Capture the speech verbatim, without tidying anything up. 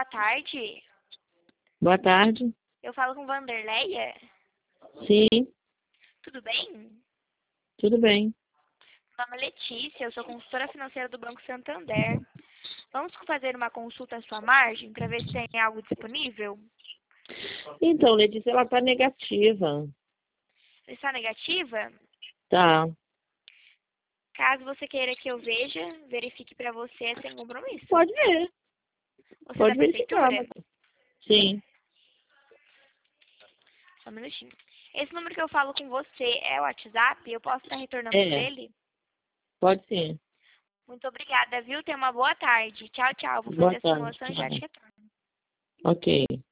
boa tarde. Boa tarde. Eu falo com Vanderleia. Sim, Tudo bem? tudo bem. Meu nome é Letícia, eu sou consultora financeira do Banco Santander. Vamos fazer uma consulta à sua margem para ver se tem algo disponível? Então, Letícia, ela tá negativa. Está negativa? Tá. Caso você queira que eu veja, verifique para você sem compromisso. Pode ver. Você Pode é da verificar. prefeitura? mas- Sim, Só um minutinho. Esse número que eu falo com você é o WhatsApp? Eu posso estar retornando é. dele? Pode sim. Muito obrigada, viu? Tenha uma boa tarde. Tchau, tchau. Vou Boa fazer a tarde. simulação e já te Tchau. retorno. Ok.